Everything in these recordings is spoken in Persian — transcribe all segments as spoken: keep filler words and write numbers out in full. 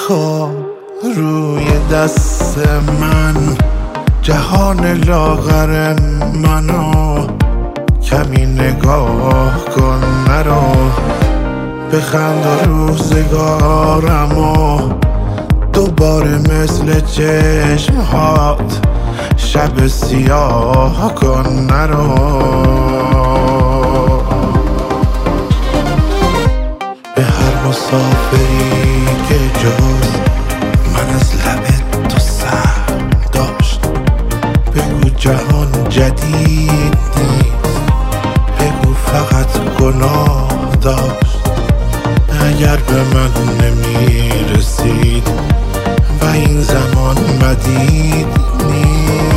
بخواب روی دست من، جهان لاغر منو کمی نگاه کن مرا، بخند و روزگارمو دوباره مثل چشمهات شب سیاه کن مرا. به هر مسافری که جز من از لب تو سر داشت، بگو جهان جدید نیست، بگو فقط گناه داشت. اگر به من نمی رسید و این زمان مدید نیست.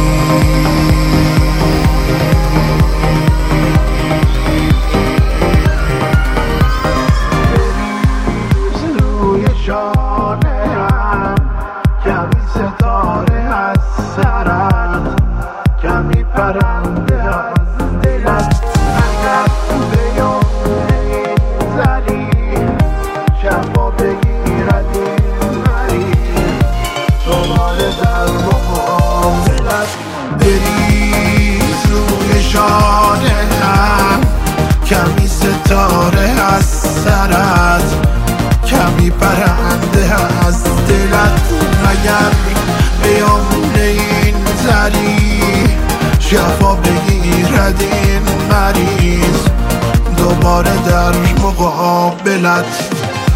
روی شانه هم کمی ستاره از سرت، کمی پرنده از دلت. اگر به یاد این زدی شفا بگیرد این مریض، دوباره در مقابلت بریز. روی شانه هم کمی ستاره از سرت، کمی پرنده از دلت. اگر بیامون این زری شفا بگیرد این مریض، دوباره در مقابلت.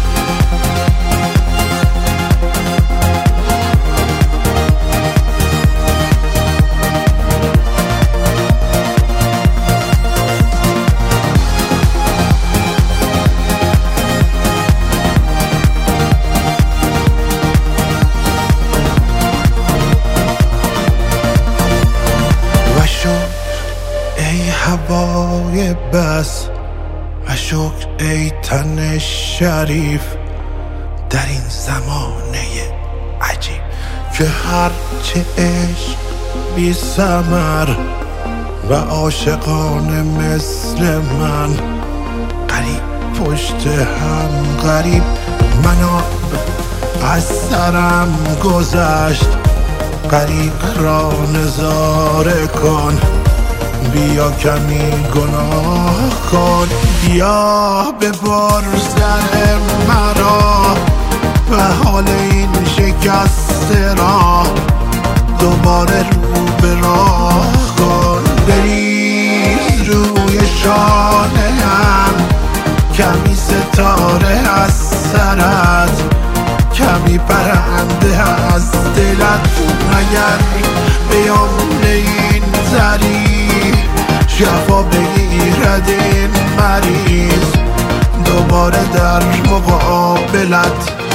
ای هوای بس و شکر ای تن شریف، در این زمانه عجیب که هرچه عشق بی ثمر و عاشقانه مثل من، قریب پشت هم غریب. منو از سرم گذشت، غریق را نظاره کن، بیا کمی گناه کن. بیا ببر سر مرا و حال این شکسته را دوباره رو به راه کن. بریز روی شانه هم کمی ستاره از سرت، کمی پرنده از دلت. اگر بیامون این زری شفا بگیرد این مریض، دوباره در مقابلت.